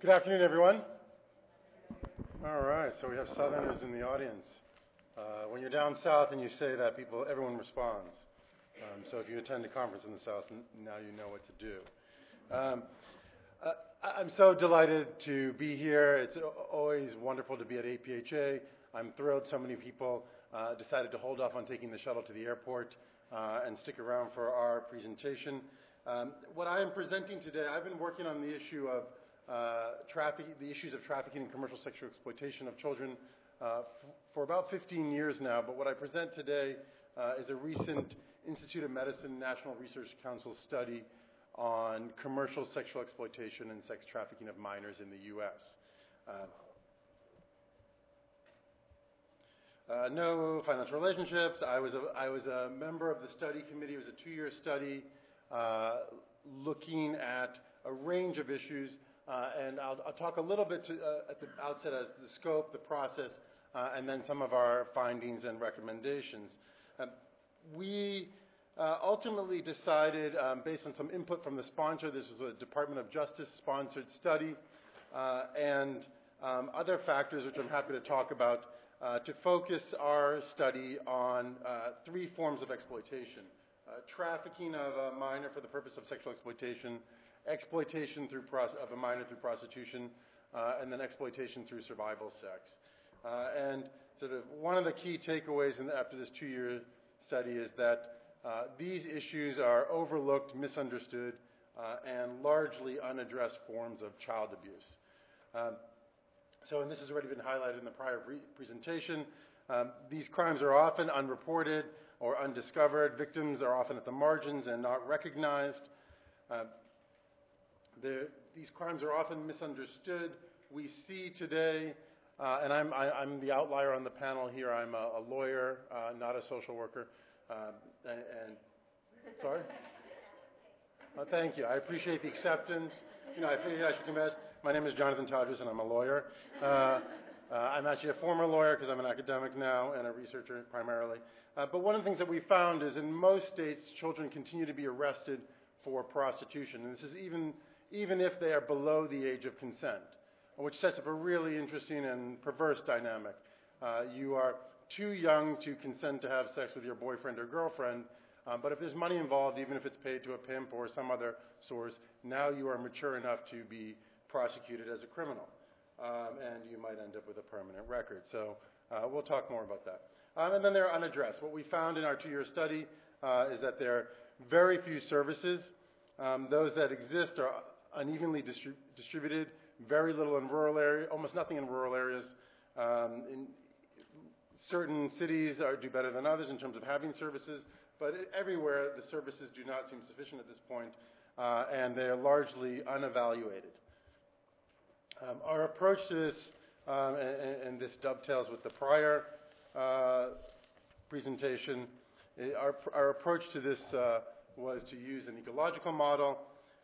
Good afternoon, everyone. All right, so we have Southerners in the audience. When you're down south and you say that, everyone responds. So if you attend a conference in the South, now you know what to do. I'm so delighted to be here. It's always wonderful to be at APHA. I'm thrilled so many people decided to hold off on taking the shuttle to the airport and stick around for our presentation. What I am presenting today, I've been working on the issue of the issues of trafficking and commercial sexual exploitation of children for about 15 years now, but what I present today is a recent Institute of Medicine National Research Council study on commercial sexual exploitation and sex trafficking of minors in the U.S. No financial relationships. I was a member of the study committee. It was a 2-year study looking at a range of issues. And I'll talk a little bit at the outset as the scope, the process, and then some of our findings and recommendations. We ultimately decided, based on some input from the sponsor, this was a Department of Justice sponsored study, and other factors which I'm happy to talk about, to focus our study on 3 forms of exploitation. Trafficking of a minor for the purpose of sexual exploitation, exploitation of a minor through prostitution, and then exploitation through survival sex. And sort of one of the key takeaways after this 2-year study is that these issues are overlooked, misunderstood, and largely unaddressed forms of child abuse. And this has already been highlighted in the prior presentation. These crimes are often unreported or undiscovered. Victims are often at the margins and not recognized. These crimes are often misunderstood. We see today, and I'm the outlier on the panel here. I'm a lawyer, not a social worker. Sorry? Oh, thank you. I appreciate the acceptance. I figured I should confess. My name is Jonathan Todres, and I'm a lawyer. I'm actually a former lawyer because I'm an academic now and a researcher primarily. But one of the things that we found is in most states, children continue to be arrested for prostitution. And this is even if they are below the age of consent, which sets up a really interesting and perverse dynamic. You are too young to consent to have sex with your boyfriend or girlfriend, but if there's money involved, even if it's paid to a pimp or some other source, now you are mature enough to be prosecuted as a criminal, and you might end up with a permanent record. So we'll talk more about that. And then they're unaddressed. What we found in our 2-year study is that there are very few services. Those that exist are unevenly distributed, very little in rural areas, almost nothing in rural areas. In certain cities do better than others in terms of having services, but everywhere the services do not seem sufficient at this point, and they are largely unevaluated. Our approach to this, and this dovetails with the prior presentation, our approach to this was to use an ecological model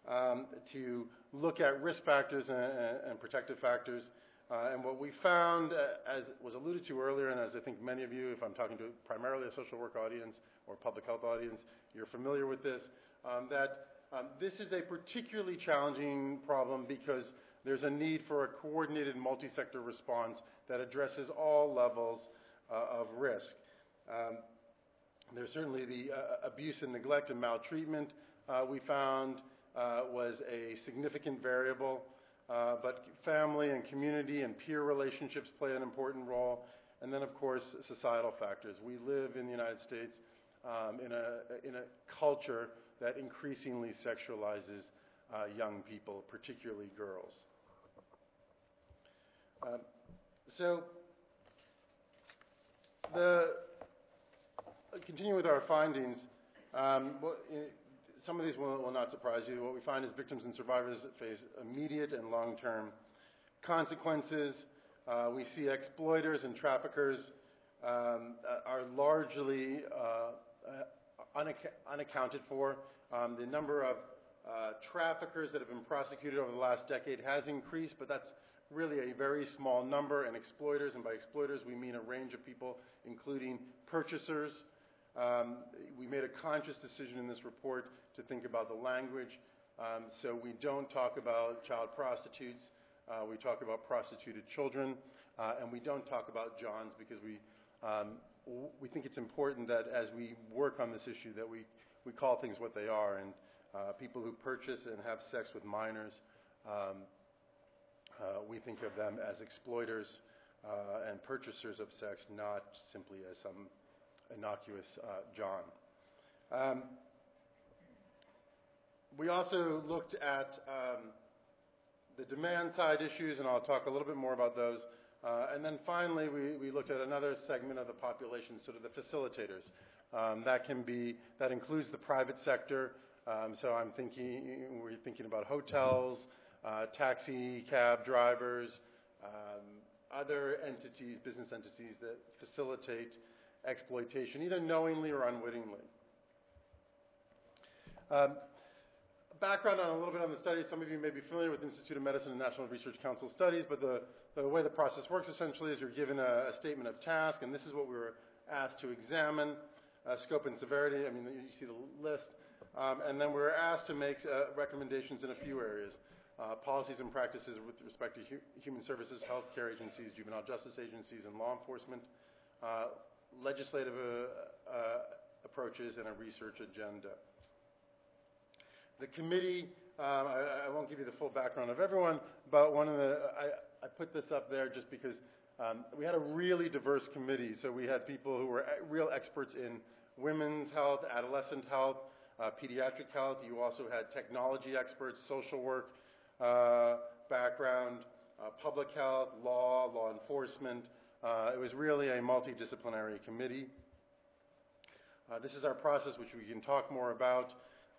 to look at risk factors and protective factors. And what we found, as was alluded to earlier, and as I think many of you, if I'm talking to primarily a social work audience or public health audience, you're familiar with this, that this is a particularly challenging problem because there's a need for a coordinated multi-sector response that addresses all levels of risk. There's certainly the abuse and neglect and maltreatment we found was a significant variable, but family and community and peer relationships play an important role, and then of course societal factors. We live in the United States in a culture that increasingly sexualizes young people, particularly girls. Continuing with our findings, some of these will not surprise you. What we find is victims and survivors face immediate and long-term consequences. We see exploiters and traffickers are largely unaccounted for. The number of traffickers that have been prosecuted over the last decade has increased, but that's really a very small number. And exploiters, and by exploiters we mean a range of people, including purchasers. We made a conscious decision in this report to think about the language. So we don't talk about child prostitutes. we talk about prostituted children, and we don't talk about Johns because we think it's important that as we work on this issue that we call things what they are, and people who purchase and have sex with minors, we think of them as exploiters and purchasers of sex, not simply as some innocuous John. We also looked at the demand side issues, and I'll talk a little bit more about those. And then finally, we looked at another segment of the population, sort of the facilitators. That includes the private sector. So we're thinking about hotels, taxi cab drivers, other entities, business entities that facilitate exploitation, either knowingly or unwittingly. Background on a little bit on the study. Some of you may be familiar with Institute of Medicine and National Research Council studies, but the way the process works essentially is you're given a statement of task, and this is what we were asked to examine, scope and severity. I mean, you see the list. And then we're asked to make recommendations in a few areas. Policies and practices with respect to human services, healthcare agencies, juvenile justice agencies, and law enforcement, legislative approaches, and a research agenda. The committee, I won't give you the full background of everyone, but I put this up there just because we had a really diverse committee. So we had people who were real experts in women's health, adolescent health, pediatric health. You also had technology experts, social work background, public health, law enforcement. It was really a multidisciplinary committee. This is our process, which we can talk more about.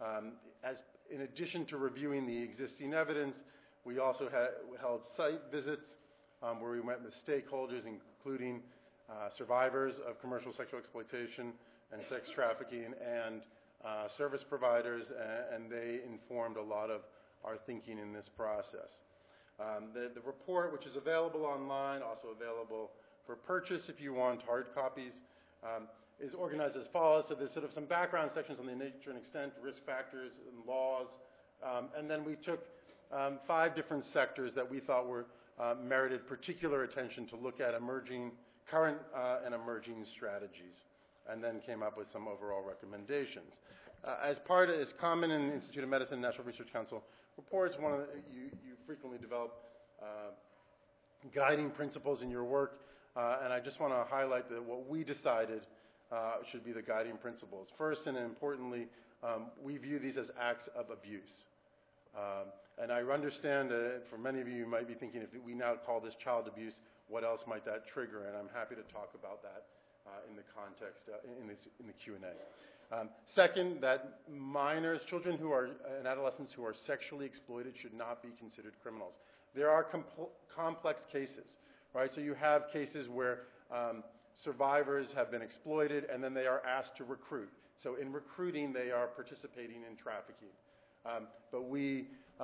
In addition to reviewing the existing evidence, we also held site visits where we met with stakeholders, including survivors of commercial sexual exploitation and sex trafficking, and service providers, and they informed a lot of our thinking in this process. The report, which is available online, also available for purchase if you want hard copies, is organized as follows. So there's sort of some background sections on the nature and extent, risk factors, and laws. And then we took 5 different sectors that we thought were merited particular attention to look at current and emerging strategies, and then came up with some overall recommendations. As common in the Institute of Medicine and National Research Council reports, you frequently develop guiding principles in your work, and I just want to highlight that what we decided should be the guiding principles. First, and importantly, we view these as acts of abuse. And I understand for many of you might be thinking, if we now call this child abuse, what else might that trigger? And I'm happy to talk about that in the context, in the Q&A. Second, that minors, children and adolescents who are sexually exploited should not be considered criminals. There are complex cases, right? So you have cases where survivors have been exploited, and then they are asked to recruit. So in recruiting, they are participating in trafficking. But we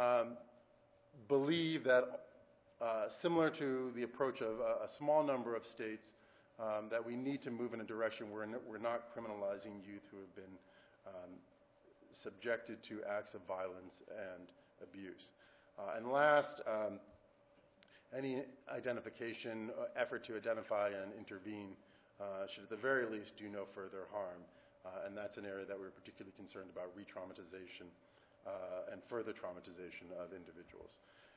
believe that, similar to the approach of a small number of states, that we need to move in a direction where we're not criminalizing youth who have been subjected to acts of violence and abuse. And last, any identification, effort to identify and intervene should at the very least do no further harm. And that's an area that we're particularly concerned about, re-traumatization and further traumatization of individuals.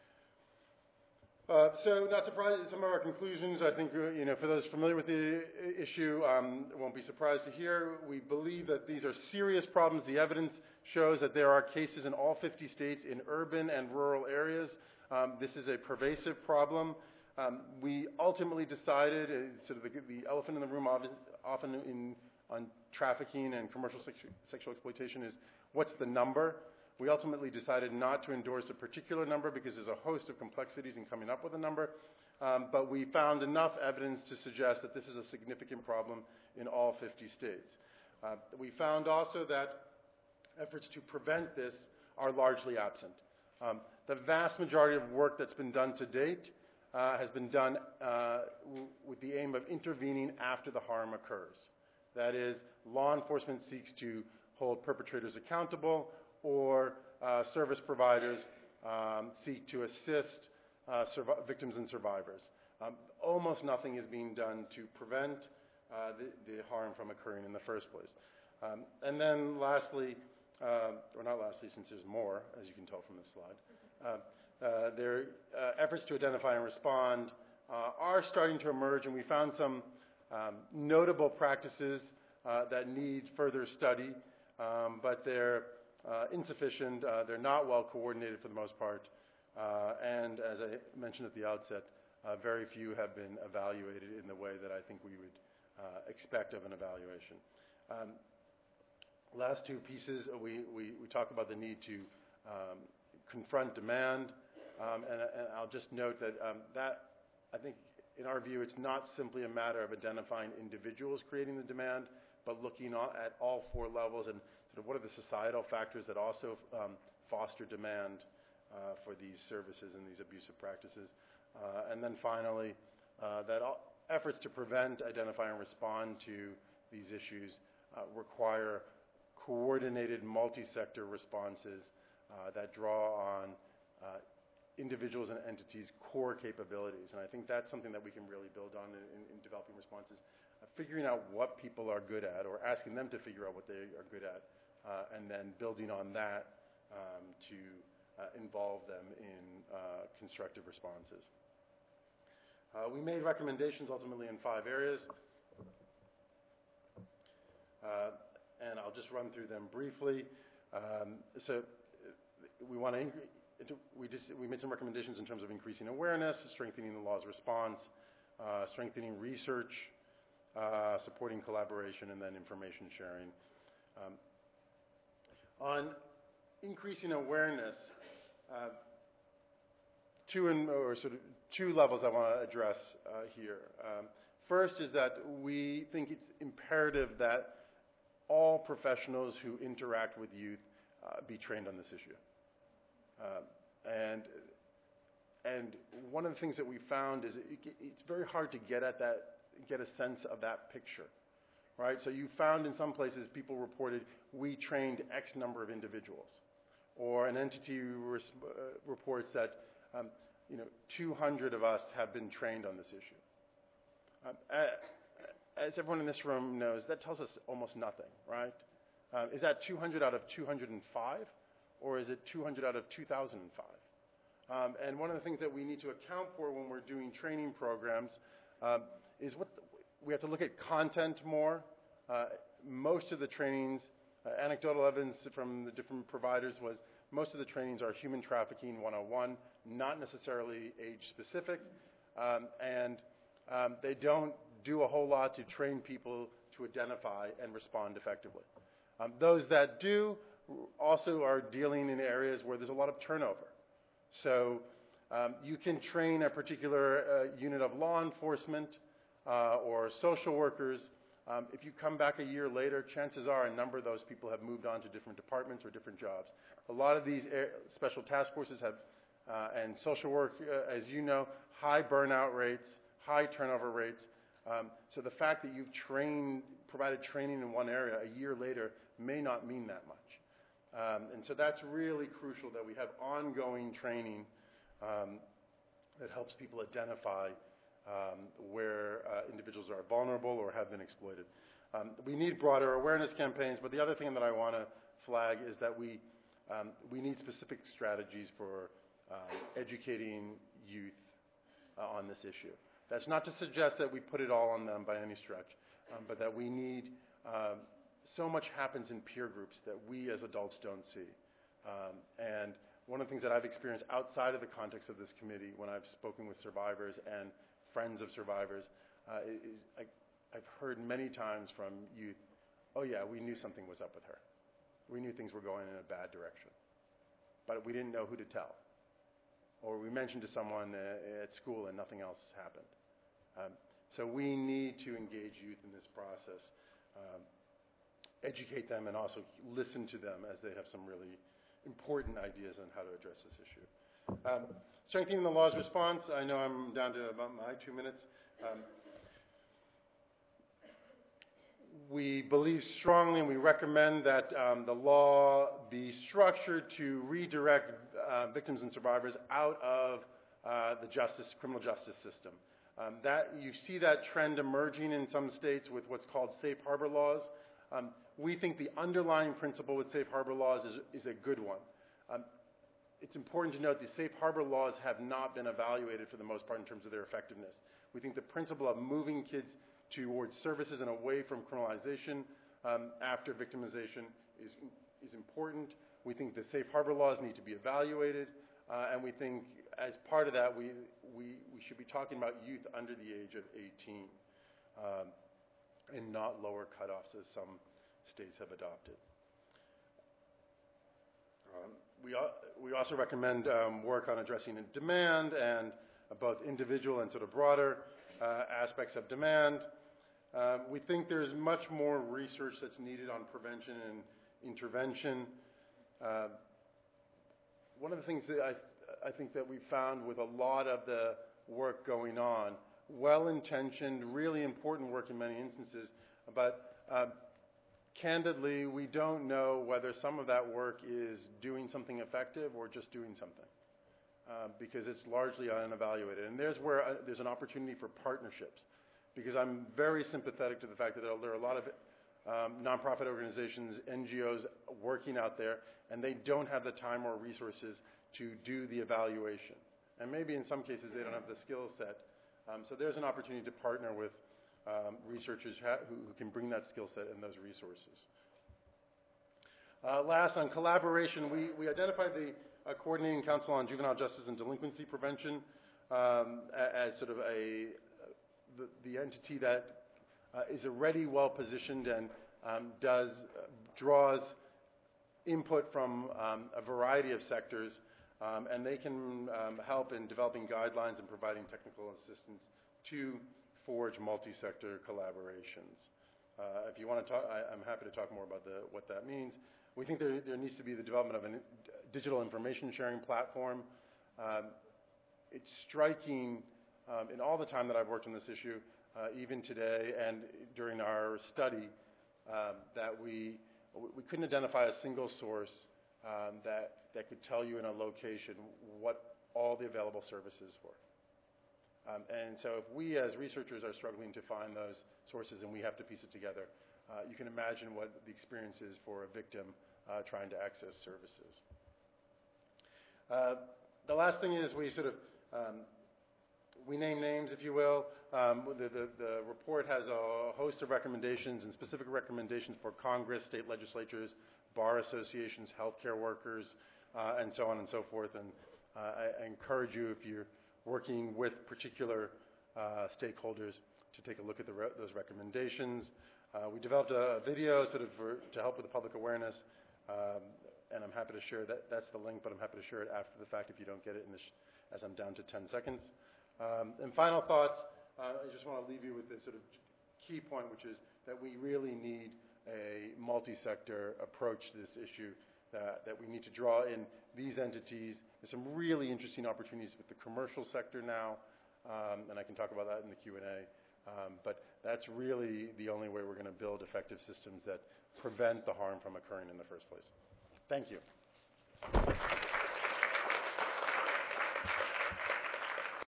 So not surprised, some of our conclusions, I think, for those familiar with the issue, won't be surprised to hear. We believe that these are serious problems. The evidence shows that there are cases in all 50 states in urban and rural areas. This is a pervasive problem. We ultimately decided, sort of the elephant in the room often on trafficking and commercial sexual exploitation is, what's the number? We ultimately decided not to endorse a particular number because there's a host of complexities in coming up with a number, but we found enough evidence to suggest that this is a significant problem in all 50 states. We found also that efforts to prevent this are largely absent. The vast majority of work that's been done to date has been done with the aim of intervening after the harm occurs. That is, law enforcement seeks to hold perpetrators accountable, or service providers seek to assist victims and survivors. Almost nothing is being done to prevent the harm from occurring in the first place. And then lastly, or not lastly since there's more, as you can tell from this slide, their efforts to identify and respond are starting to emerge, and we found some notable practices that need further study, but they're insufficient. They're not well coordinated for the most part, and as I mentioned at the outset, very few have been evaluated in the way that I think we would expect of an evaluation. Last two pieces, we talk about the need to confront demand, and I'll just note that that, I think, in our view, it's not simply a matter of identifying individuals creating the demand, but looking at all four levels and sort of what are the societal factors that also foster demand for these services and these abusive practices. And then finally, that efforts to prevent, identify, and respond to these issues require coordinated multi-sector responses that draw on individuals and entities' core capabilities. And I think that's something that we can really build on in developing responses. Figuring out what people are good at, or asking them to figure out what they are good at, and then building on that to involve them in constructive responses. We made recommendations ultimately in 5 areas, and I'll just run through them briefly. So we want to we made some recommendations in terms of increasing awareness, strengthening the law's response, strengthening research, supporting collaboration, and then information sharing. On increasing awareness, two levels I want to address here. First is that we think it's imperative that all professionals who interact with youth be trained on this issue. And one of the things that we found is it's very hard to get a sense of that picture, right? So you found in some places people reported, we trained X number of individuals, or an entity reports that 200 of us have been trained on this issue. As everyone in this room knows, that tells us almost nothing, right? Is that 200 out of 205, or is it 200 out of 2005? And one of the things that we need to account for when we're doing training programs is we have to look at content more. Most of the trainings, anecdotal evidence from the different providers was most of the trainings are human trafficking 101, not necessarily age specific, and they don't do a whole lot to train people to identify and respond effectively. Those that do also are dealing in areas where there's a lot of turnover. So you can train a particular unit of law enforcement or social workers. If you come back a year later, chances are a number of those people have moved on to different departments or different jobs. A lot of these special task forces have, and social work, as you know, high burnout rates, high turnover rates. So the fact that you've provided training in one area a year later may not mean that much. And so that's really crucial that we have ongoing training that helps people identify where individuals are vulnerable or have been exploited. We need broader awareness campaigns, but the other thing that I want to flag is that we need specific strategies for educating youth on this issue. That's not to suggest that we put it all on them by any stretch, but that we need, so much happens in peer groups that we as adults don't see. And one of the things that I've experienced outside of the context of this committee when I've spoken with survivors and friends of survivors is I've heard many times from youth, oh yeah, we knew something was up with her. We knew things were going in a bad direction, but we didn't know who to tell. Or we mentioned to someone at school and nothing else happened. So we need to engage youth in this process, educate them, and also listen to them as they have some really important ideas on how to address this issue. Strengthening the law's response, I know I'm down to about my 2 minutes. We believe strongly and we recommend that the law be structured to redirect victims and survivors out of the criminal justice system. That you see that trend emerging in some states with what's called safe harbor laws. We think the underlying principle with safe harbor laws is a good one. It's important to note the safe harbor laws have not been evaluated for the most part in terms of their effectiveness. We think the principle of moving kids towards services and away from criminalization after victimization is important. We think the safe harbor laws need to be evaluated, and we think as part of that we should be talking about youth under the age of 18 and not lower cutoffs as some states have adopted. We also recommend work on addressing demand and both individual and sort of broader aspects of demand. We think there's much more research that's needed on prevention and intervention. One of the things that I think that we found with a lot of the work going on, well-intentioned, really important work in many instances, but candidly, we don't know whether some of that work is doing something effective or just doing something, because it's largely unevaluated. And there's where there's an opportunity for partnerships, because I'm very sympathetic to the fact that there are a lot of nonprofit organizations, NGOs working out there, and they don't have the time or resources to do the evaluation. And maybe in some cases they don't have the skill set. So there's an opportunity to partner with researchers who can bring that skill set and those resources. Last, on collaboration, we identified the Coordinating Council on Juvenile Justice and Delinquency Prevention as sort of the entity that is already well positioned and draws input from a variety of sectors, and they can help in developing guidelines and providing technical assistance to forge multi-sector collaborations. If you want to talk, I'm happy to talk more about what that means. We think there needs to be the development of a digital information sharing platform. It's striking in all the time that I've worked on this issue, even today and during our study, that we couldn't identify a single source that could tell you in a location what all the available services were. And so if we as researchers are struggling to find those sources and we have to piece it together, you can imagine what the experience is for a victim trying to access services. The last thing is we sort of, we name names, if you will. The report has a host of recommendations and specific recommendations for Congress, state legislatures, bar associations, healthcare workers, and so on and so forth. And I encourage you, if you're working with particular stakeholders, to take a look at those recommendations. We developed a video sort of to help with the public awareness, and I'm happy to share that. That's the link, but I'm happy to share it after the fact if you don't get it as I'm down to 10 seconds. And final thoughts, I just want to leave you with this sort of key point, which is that we really need a multi-sector approach to this issue, that we need to draw in these entities. There's some really interesting opportunities with the commercial sector now, and I can talk about that in the Q&A. But that's really the only way we're going to build effective systems that prevent the harm from occurring in the first place. Thank you.